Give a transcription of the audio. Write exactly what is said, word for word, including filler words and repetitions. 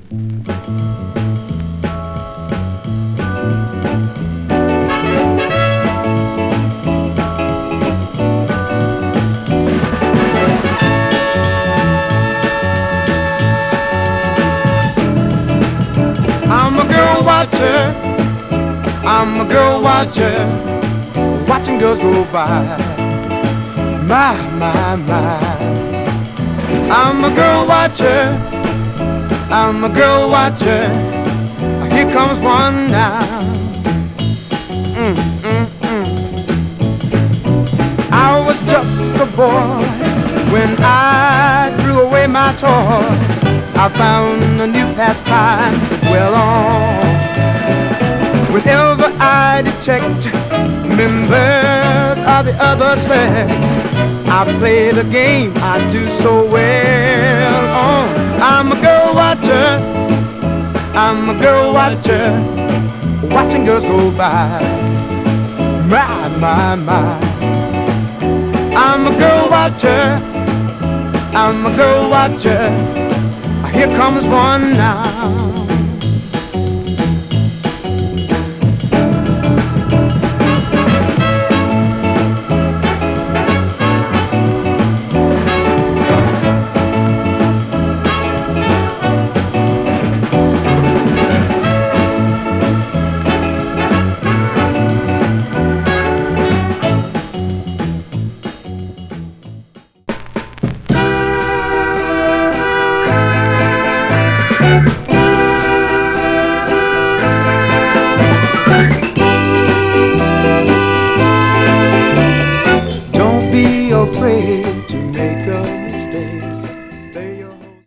I'm a girl watcher, I'm a girl watcher, watching girls go by. My, my, my. I'm a girl watcher, I'm a girl watcher, here comes one now. Mm, mm, mm. I was just a boy when I threw away my toys. I found a new pastime well on. Whenever I detect members of the other sex, I play the game I do so well on. I'm a girl watcher, I'm a girl watcher, watching girls go by. My, my, my. I'm a girl watcher, I'm a girl watcher, here comes one now.